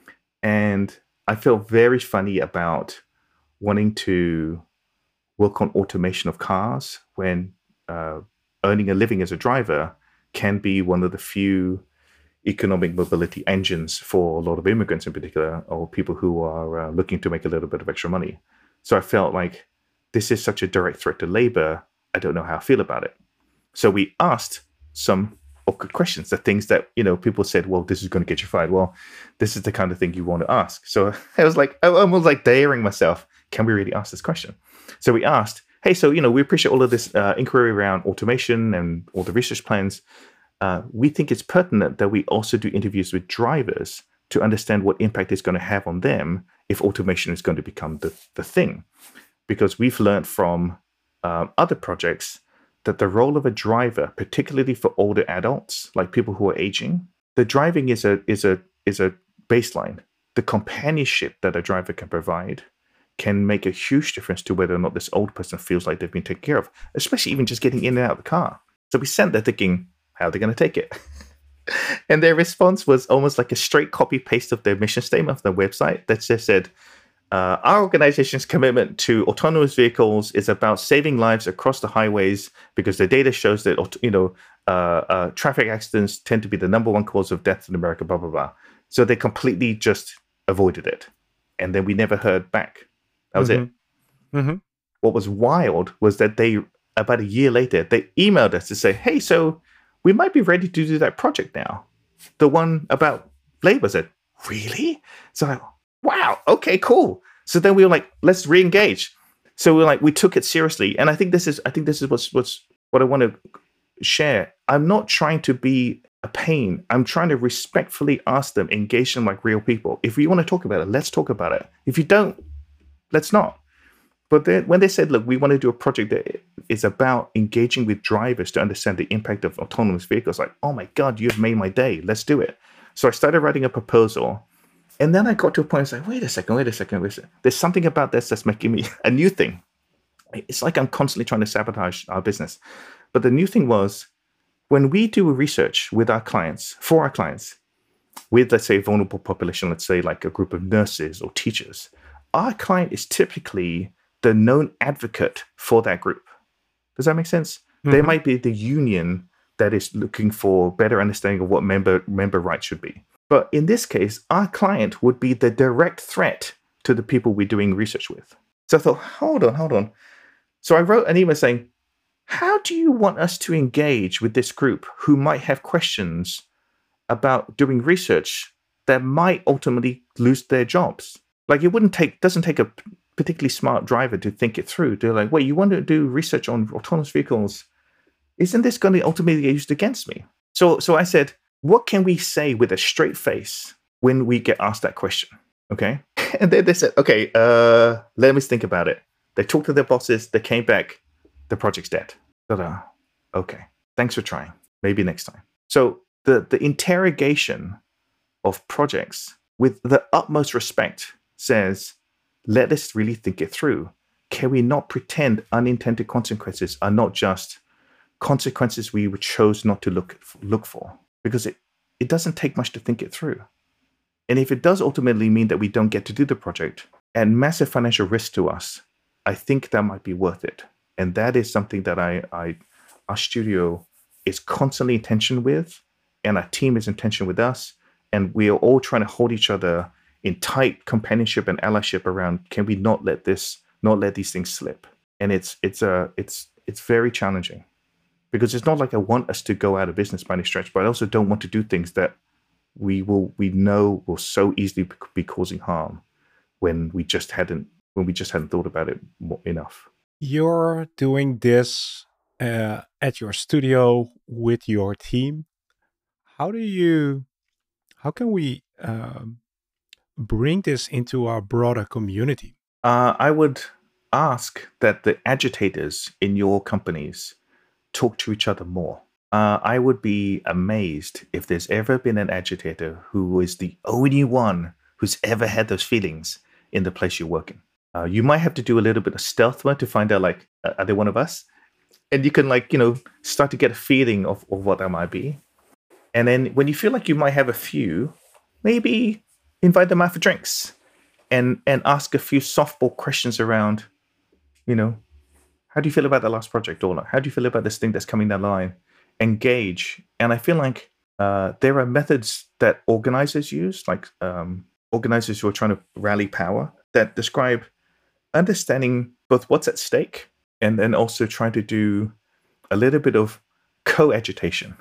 And I felt very funny about wanting to work on automation of cars when uh, earning a living as a driver can be one of the few economic mobility engines for a lot of immigrants in particular, or people who are uh, looking to make a little bit of extra money. So I felt like this is such a direct threat to labor. I don't know how I feel about it. So we asked some awkward questions, the things that, you know, people said, well, this is going to get you fired. Well, this is the kind of thing you want to ask. So I was like, I almost like daring myself. Can we really ask this question? So we asked, hey, so, you know, we appreciate all of this uh, inquiry around automation and all the research plans. Uh, we think it's pertinent that we also do interviews with drivers to understand what impact it's going to have on them if automation is going to become the, the thing. Because we've learned from um, other projects that the role of a driver, particularly for older adults, like people who are aging, the driving is a is a is a baseline. The companionship that a driver can provide can make a huge difference to whether or not this old person feels like they've been taken care of, especially even just getting in and out of the car. So we sent there thinking, how are they going to take it? And their response was almost like a straight copy paste of their mission statement of their website that just said, uh, our organization's commitment to autonomous vehicles is about saving lives across the highways because the data shows that, you know, uh, uh, traffic accidents tend to be the number one cause of death in America, blah, blah, blah. So they completely just avoided it. And then we never heard back. That was mm-hmm. it. Mm-hmm. What was wild was that they, about a year later, they emailed us to say, hey, so we might be ready to do that project now. The one about labor. Said, really? So like, wow, okay, cool. So then we were like, let's re-engage. So we we're like, we took it seriously. And I think this is, I think this is what's, what's what I want to share. I'm not trying to be a pain. I'm trying to respectfully ask them, engage them like real people. If you want to talk about it, let's talk about it. If you don't, let's not. But then when they said, look, we want to do a project that is about engaging with drivers to understand the impact of autonomous vehicles, like, oh my God, you've made my day. Let's do it. So I started writing a proposal. And then I got to a point, I was like, wait a second, wait a second, wait a second. There's something about this that's making me a new thing. It's like I'm constantly trying to sabotage our business. But the new thing was, when we do research with our clients, for our clients, with, let's say, a vulnerable population, let's say like a group of nurses or teachers, our client is typically the known advocate for that group. Does that make sense? Mm-hmm. There might be the union that is looking for better understanding of what member member rights should be. But in this case, our client would be the direct threat to the people we're doing research with. So I thought, hold on, hold on. So I wrote an email saying, how do you want us to engage with this group who might have questions about doing research that might ultimately lose their jobs? Like it wouldn't take, doesn't take a particularly smart driver to think it through. They're like, wait, you want to do research on autonomous vehicles? Isn't this going to ultimately get used against me? So, so I said, what can we say with a straight face when we get asked that question? Okay. And then they said, okay, uh, let me think about it. They talked to their bosses. They came back. The project's dead. Ta-da. Okay. Thanks for trying. Maybe next time. So the, the interrogation of projects with the utmost respect says, let us really think it through. Can we not pretend unintended consequences are not just consequences we would chose not to look look for? Because it, it doesn't take much to think it through. And if it does ultimately mean that we don't get to do the project and massive financial risk to us, I think that might be worth it. And that is something that I, I our studio is constantly in tension with, and our team is in tension with us. And we are all trying to hold each other in tight companionship and allyship around, can we not let this, not let these things slip? And it's it's a it's it's very challenging, because it's not like I want us to go out of business by any stretch, but I also don't want to do things that we will we know will so easily be causing harm when we just hadn't when we just hadn't thought about it enough. You're doing this uh, at your studio with your team. How do you? How can we? Um, bring this into our broader community? Uh, I would ask that the agitators in your companies talk to each other more. Uh, I would be amazed if there's ever been an agitator who is the only one who's ever had those feelings in the place you're working. Uh, you might have to do a little bit of stealth work to find out, like, uh, are they one of us? And you can, like, you know, start to get a feeling of, of what that might be. And then when you feel like you might have a few, maybe invite them out for drinks and and ask a few softball questions around, you know, how do you feel about the last project, or how do you feel about this thing that's coming down the line? Engage. And I feel like uh, there are methods that organizers use, like um, organizers who are trying to rally power, that describe understanding both what's at stake and then also trying to do a little bit of co-agitation.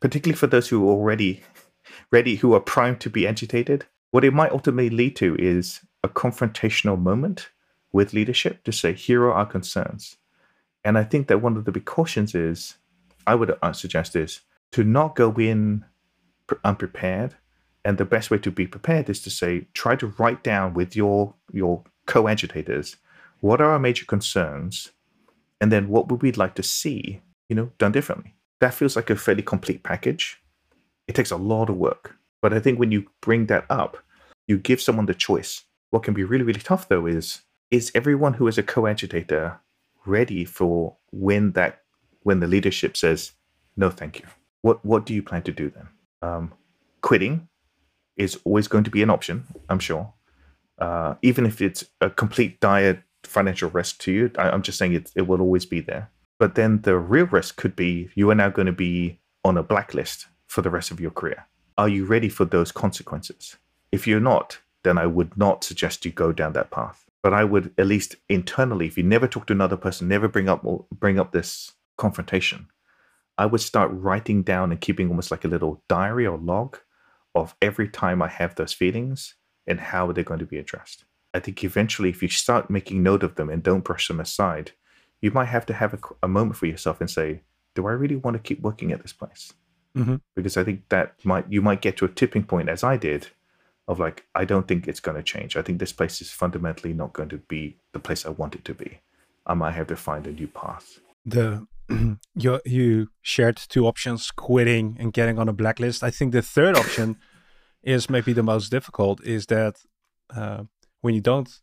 particularly for those who are already ready, who are primed to be agitated, what it might ultimately lead to is a confrontational moment with leadership to say, here are our concerns. And I think that one of the big cautions is, I would suggest is to not go in unprepared. And the best way to be prepared is to say, try to write down with your, your co-agitators, what are our major concerns? And then what would we like to see, you know, done differently? That feels like a fairly complete package. It takes a lot of work. But I think when you bring that up, you give someone the choice. What can be really, really tough, though, is, is everyone who is a co-agitator ready for when that when the leadership says, no, thank you? What what do you plan to do then? Um, quitting is always going to be an option, I'm sure. Uh, even if it's a complete dire financial risk to you, I, I'm just saying it, it will always be there. But then the real risk could be you are now going to be on a blacklist for the rest of your career. Are you ready for those consequences? If you're not, then I would not suggest you go down that path. But I would, at least internally, if you never talk to another person, never bring up bring up this confrontation, I would start writing down and keeping almost like a little diary or log of every time I have those feelings and how they're going to be addressed. I think eventually, if you start making note of them and don't brush them aside, you might have to have a, a moment for yourself and say, do I really want to keep working at this place? Mm-hmm. Because I think that might you might get to a tipping point, as I did, of like, I don't think it's going to change. I think this place is fundamentally not going to be the place I want it to be. I might have to find a new path. The you you shared two options, quitting and getting on a blacklist. I think the third option is maybe the most difficult, is that uh, when you don't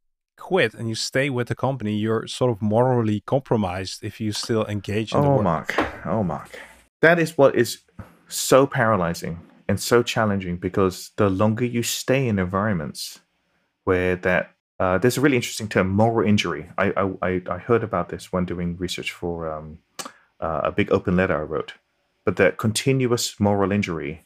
quit and you stay with the company, you're sort of morally compromised if you still engage in oh, the work. Mark. Oh, Mark. That is what is so paralyzing and so challenging, because the longer you stay in environments where that, uh, there's a really interesting term, moral injury. I I, I heard about this when doing research for um, uh, a big open letter I wrote. But that continuous moral injury,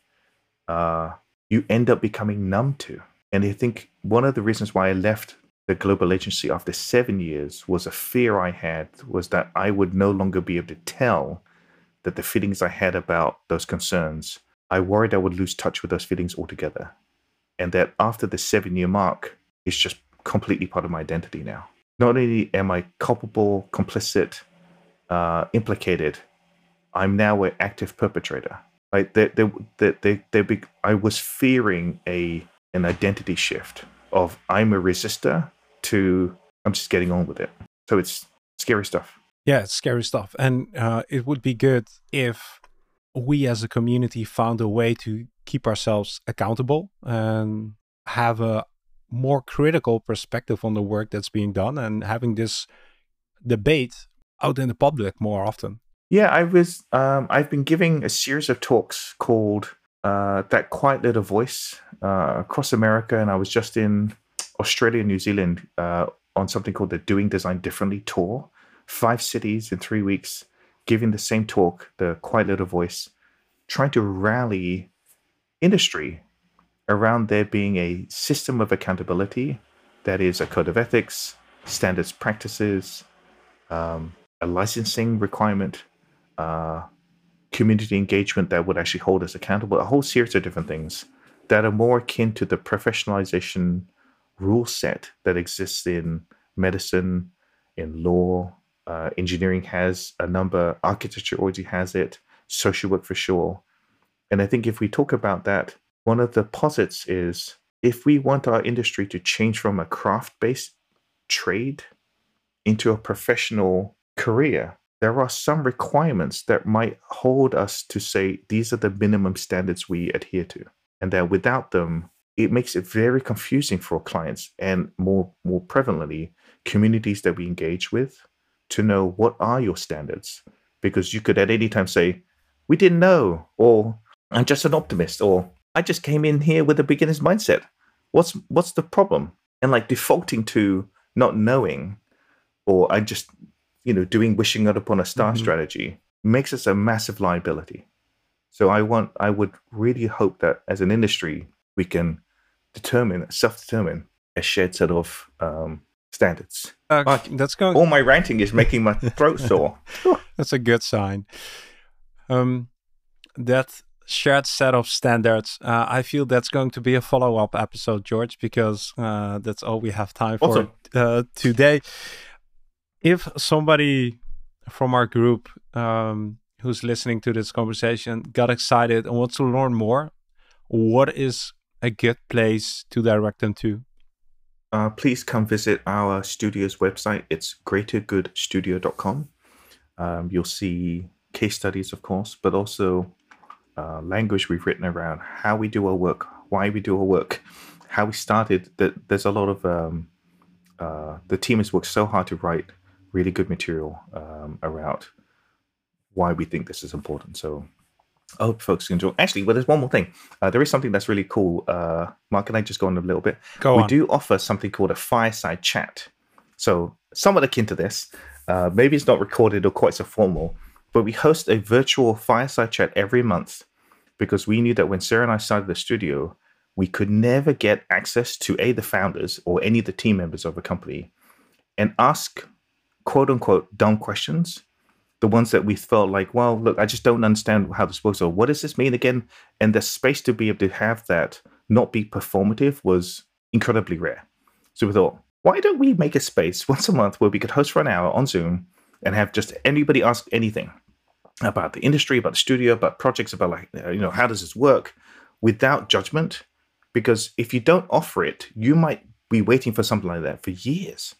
uh, you end up becoming numb to. And I think one of the reasons why I left the global agency after seven years was a fear I had, was that I would no longer be able to tell that the feelings I had about those concerns, I worried I would lose touch with those feelings altogether. And that after the seven-year mark, it's just completely part of my identity now. Not only am I culpable, complicit, uh, implicated, I'm now an active perpetrator. Right? They, they, they, they, they be, I was fearing a an identity shift of I'm a resistor to I'm just getting on with it. So it's scary stuff. Yeah, it's scary stuff. And uh, it would be good if we as a community found a way to keep ourselves accountable and have a more critical perspective on the work that's being done, and having this debate out in the public more often. Yeah, I was. Um, I've been giving a series of talks called uh, That Quiet Little Voice uh, across America, and I was just in Australia and New Zealand uh, on something called the Doing Design Differently tour. Five cities in three weeks, giving the same talk, The Quiet Little Voice, trying to rally industry around there being a system of accountability that is a code of ethics, standards practices, um, a licensing requirement, uh, community engagement that would actually hold us accountable, a whole series of different things that are more akin to the professionalization rule set that exists in medicine, in law. Uh, engineering has a number, architecture already has it, social work for sure. And I think if we talk about that, one of the posits is if we want our industry to change from a craft-based trade into a professional career, there are some requirements that might hold us to say these are the minimum standards we adhere to. And that without them, it makes it very confusing for clients and more, more prevalently, communities that we engage with, to know what are your standards. Because you could at any time say, we didn't know, or I'm just an optimist, or I just came in here with a beginner's mindset. What's what's the problem? And like defaulting to not knowing, or I just, you know, doing wishing upon a star mm-hmm. strategy makes us a massive liability. So I want, I would really hope that as an industry, we can determine, self-determine a shared set of um, standards. Uh, Mark, that's going. All my ranting is making my throat sore. That's a good sign. Um, that shared set of standards. Uh, I feel that's going to be a follow-up episode, George, because uh, that's all we have time for awesome. uh, today. If somebody from our group um, who's listening to this conversation got excited and wants to learn more, what is a good place to direct them to? Uh, please come visit our studio's website. It's greater good studio dot com. Um, you'll see case studies, of course, but also uh, language we've written around how we do our work, why we do our work, how we started. That there's a lot of um, uh, the team has worked so hard to write really good material um, around why we think this is important. So I hope folks can enjoy. Actually, well, there's one more thing. Uh, there is something that's really cool. Uh, Mark, can I just go on a little bit? Go we on. do offer something called a fireside chat. So somewhat akin to this. Uh, maybe it's not recorded or quite so formal, but we host a virtual fireside chat every month because we knew that when Sarah and I started the studio, we could never get access to A, the founders or any of the team members of a company and ask quote unquote dumb questions. The ones that we felt like, well, look, I just don't understand how this works, or what does this mean again? And the space to be able to have that not be performative was incredibly rare. So we thought, why don't we make a space once a month where we could host for an hour on Zoom and have just anybody ask anything about the industry, about the studio, about projects, about like, you know, how does this work without judgment? Because if you don't offer it, you might be waiting for something like that for years.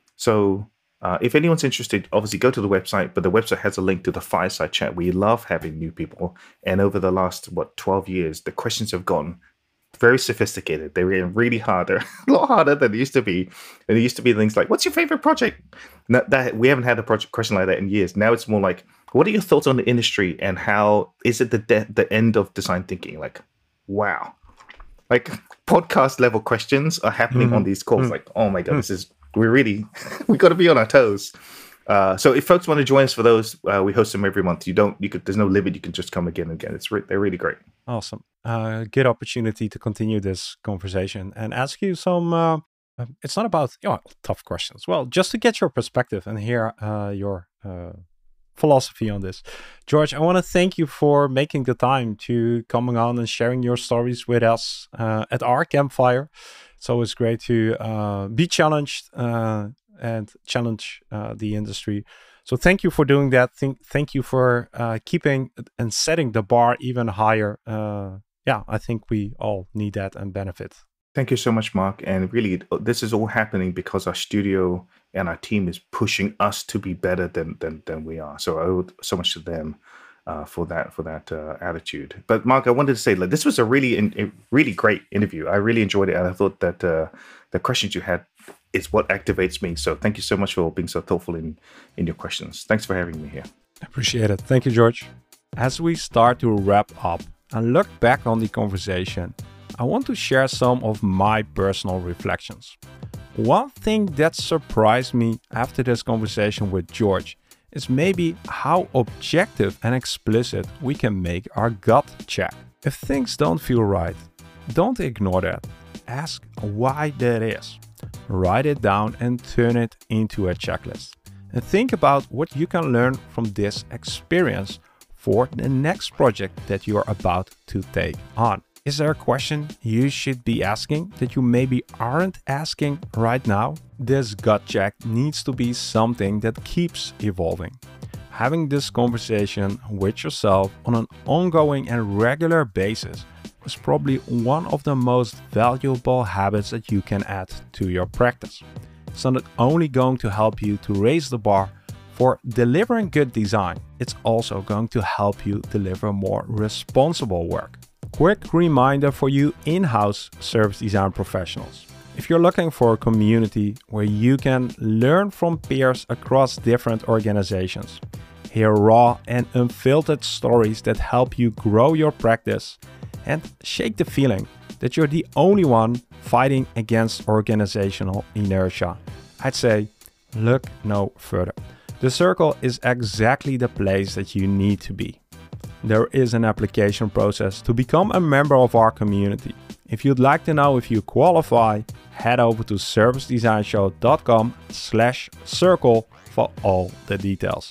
So Uh, if anyone's interested, obviously go to the website, but the website has a link to the fireside chat. We love having new people. And over the last, what, twelve years, the questions have gotten very sophisticated. They were really hard. They're a lot harder than they used to be. And it used to be things like, what's your favorite project? No, that, we haven't had a project question like that in years. Now it's more like, what are your thoughts on the industry and how is it the, de- the end of design thinking? Like, wow. Like podcast level questions are happening mm-hmm. on these calls. Mm-hmm. Like, oh my God, mm-hmm. this is, we're really, we got to be on our toes. Uh, so if folks want to join us for those, uh, we host them every month. You don't, you could, there's no limit. You can just come again and again. It's re- they're really great. Awesome. Uh, good opportunity to continue this conversation and ask you some, uh, it's not about you know, tough questions. Well, just to get your perspective and hear uh, your uh, philosophy on this. George, I want to thank you for making the time to coming on and sharing your stories with us uh, at our campfire. It's always great to uh, be challenged uh, and challenge uh, the industry. So thank you for doing that. Think, thank you for uh, keeping and setting the bar even higher. Uh, yeah, I think we all need that and benefit. Thank you so much, Mark. And really, this is all happening because our studio and our team is pushing us to be better than than, than we are. So I owe so much to them. Uh, for that, for that uh, attitude. But Mark, I wanted to say, like, this was a really, in, a really great interview. I really enjoyed it, and I thought that uh, the questions you had is what activates me. So thank you so much for being so thoughtful in in your questions. Thanks for having me here. I appreciate it. Thank you, George. As we start to wrap up and look back on the conversation, I want to share some of my personal reflections. One thing that surprised me after this conversation with George is maybe how objective and explicit we can make our gut check. If things don't feel right, don't ignore that. Ask why that is. Write it down and turn it into a checklist. And think about what you can learn from this experience for the next project that you're about to take on. Is there a question you should be asking that you maybe aren't asking right now? This gut check needs to be something that keeps evolving. Having this conversation with yourself on an ongoing and regular basis is probably one of the most valuable habits that you can add to your practice. It's not only going to help you to raise the bar for delivering good design, it's also going to help you deliver more responsible work. Quick reminder for you in-house service design professionals. If you're looking for a community where you can learn from peers across different organizations, hear raw and unfiltered stories that help you grow your practice, and shake the feeling that you're the only one fighting against organizational inertia, I'd say look no further. The Circle is exactly the place that you need to be. There is an application process to become a member of our community. If you'd like to know if you qualify, head over to service design show dot com slash circle for all the details.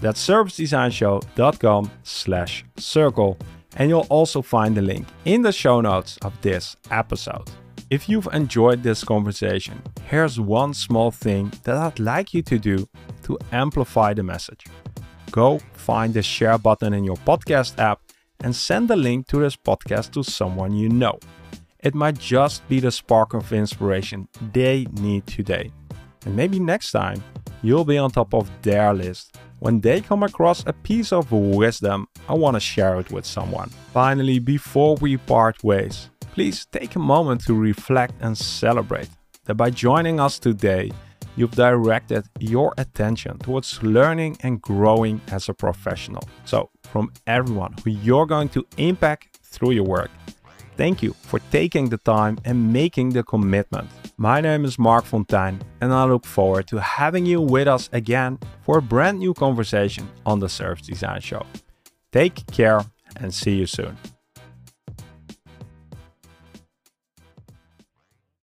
That's service design show dot com slash circle, and you'll also find the link in the show notes of this episode. If you've enjoyed this conversation, here's one small thing that I'd like you to do to amplify the message. Go find the share button in your podcast app and send the link to this podcast to someone you know. It might just be the spark of inspiration they need today. And maybe next time you'll be on top of their list when they come across a piece of wisdom and want to share it with someone. Finally, before we part ways, please take a moment to reflect and celebrate that by joining us today, you've directed your attention towards learning and growing as a professional. So, from everyone who you're going to impact through your work, thank you for taking the time and making the commitment. My name is Mark Fonteijn, and I look forward to having you with us again for a brand new conversation on the Service Design Show. Take care and see you soon.